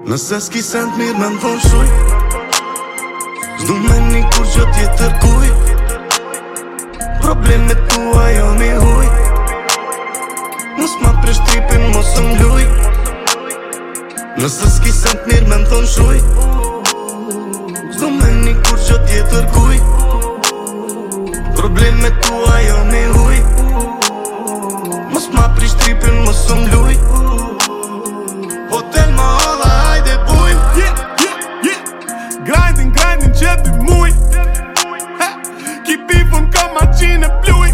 Nëse s'ki sent mirë me m'thon shuj, s'du me një kur gjë tjetër kuj. Problemet tua jo mi huj, mos ma presh tripin mos m'luj. Nëse s'ki sent mirë me m'thon shuj, s'du me një kur gjë tjetër kuj. Problemet tua jo mi huj, mos ma presh tripin mos m'luj. Hotel ma holla hajde bujm. Grindin që dy muj. Ki pifun ka maqine pluj.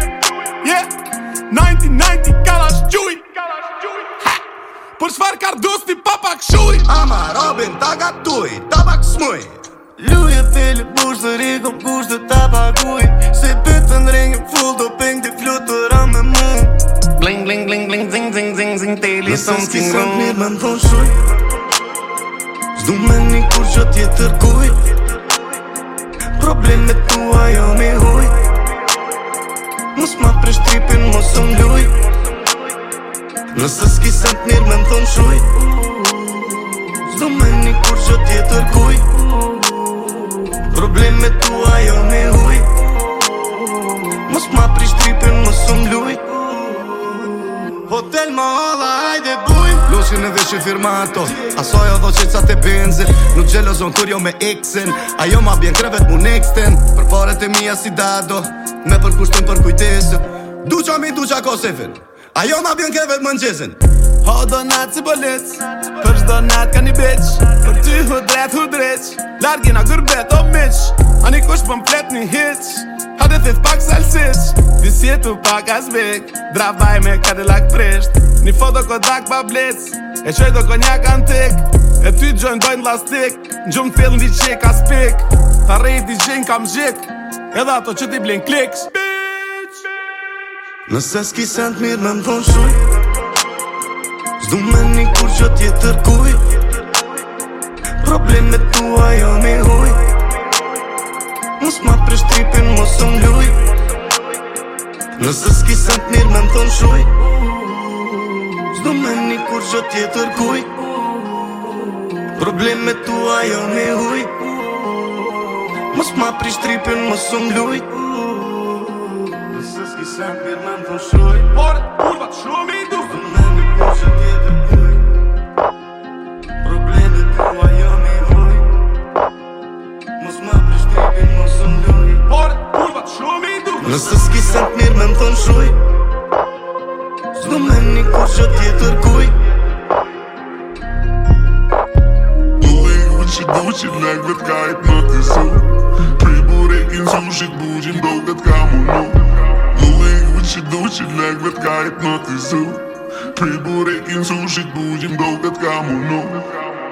90 kalash gjuj. Por shfar kardosti papak shuj. Ama robin ta gatuj, tabak smuj. Luje pili bush të rikom kush të ta paguj. Se pëtën ringin full do peng të flutura me mu. Bling bling bling bling zing zing zing zing teli something Nëse s'ki wrong. mirë me m'thon shuj, s'du me një kur gjë tjetër kuj. Problemet tua jo mi huj, mos ma presh tripin mos m'luj. Nëse s'ki sent mirë me m'thon shuj, s'du me një kur gjë tjetër kuj. Problemet tua jo mi huj, mos ma presh tripin mos m'luj. Hotel ma holla hajde bujm. Lushin edhe që firmato, asoj o dho që ca te benzin. Nuk gjelozon kur jo me exin, ajo ma bjen krevet mu nexten. Për paret e mija si dado, me për kushtin për kujtesin. Duqa mi duqa kosefin, ajo ma bjen krevet më nxezin. Ho donat si bolec, për shdo nat ka një beq. Për ty hudret, largina gërbet o miq. Ani kush pëm flet një hiq, hade thith pak salsish. Visjetu pak azbek, dravaj me Cadillac prisht. Një foto Kodak pa blec, e qoj do konjak antik. E ty gjojnë dojnë lastik, n'gjumë film di qik as pik. Ta rejt di gjen kam gjik, edhe ato që ti blen kliks. Nëse s'ki sent mirë me m'thon shuj, s'du me një kur gjë tjetër kuj. Problemet tua jo mi huj, mos ma presh tripin mos m'luj. Nëse s'ki sent mirë me m'thon shuj, s'du me një kur gjë tjetër kuj. Problemet tua jo mi huj, mos ma presh tripin mos m'luj. Nëse s'ki sent mirë me m'thon shuj, Por, kurvat shumë i du. s'du me një kur gjë tjetër kuj. Problemet tua jo mi huj, mos ma presh tripin mos m'luj. Por, kurvat shumë i du. Nëse s'ki sent mirë me m'thon shuj, s'du me një kur gjë tjetër kuj. Gucci like vet ka hipnotizu. Prej burekin sushit bugjin doget ka munu. Gucci like vet ka hipnotizu. Prej burekin sushit bugjin doget ka munu.